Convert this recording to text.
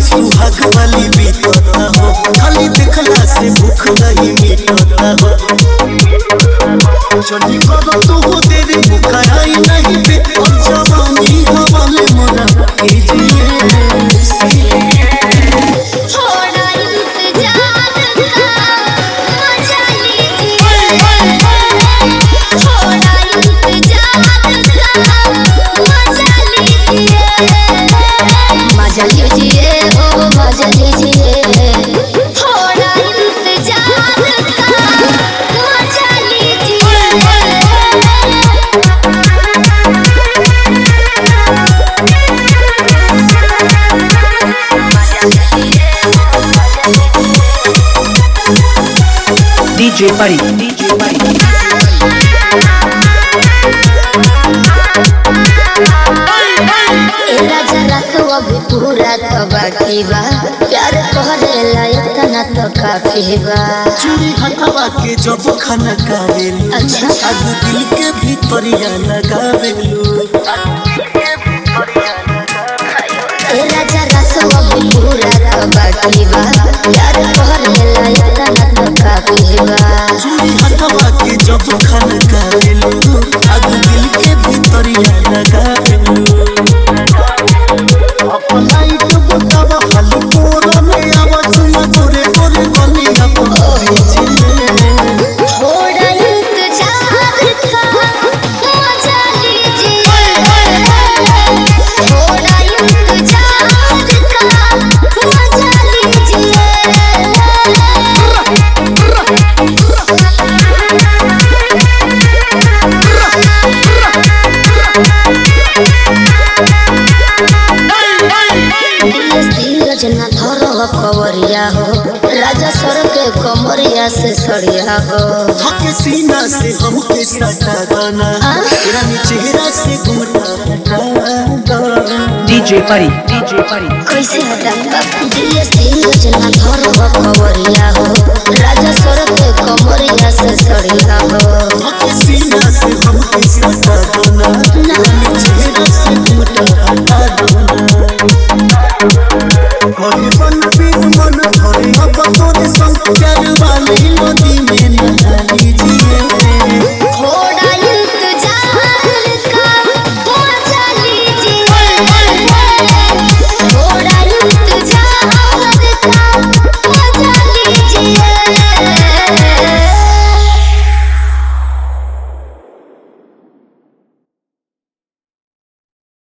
सुहाग वाली बीतता हो, खाली देखला से भूख नहीं मिटता हो। चली करो तू हो तेरे मुकराई नहीं पे, और जवानी हवाले मोरा कीजिए। थोड़ा इंतजार का मजा लीजिए, थोड़ा इंतजार का मजा लीजिए, मजा लीजिए ओ मजा लीजिए, थोड़ा इंतजार का मजा लीजिए। DJ Pari, DJ Pari। राजा रखो अभी पूरा तो बाकी बा, प्यार कहरेला इतना तो काफी बा। चूड़ी हटवा के जब खाना खावेलू, अच्छा। आग दिल के भीतरिया लगावेलू। राजा रखो अभी पूरा तो बाकी बा, प्यार कहरेला इतना तो काफी बा। चूड़ी हटवा के जब खाना खावेलू, आग दिल के भीतरिया लगावेलू। अपना इट बतावा हाली कोरा में आवाज ना गोरे गोरे बनिया पहुंचे। थोड़ा इंतजार का मजा लीजिए, थोड़ा इंतजार का मजा लीजिए। रजना धरो कवरिया हो, राजा सर के कमरिया से सड़िया हो। हके सीना से हमके सटा गाना, रानी चेहरा से घूमता हटा गाना। DJ Pari, DJ Pari। कैसे हटा रजना धरो कवरिया हो,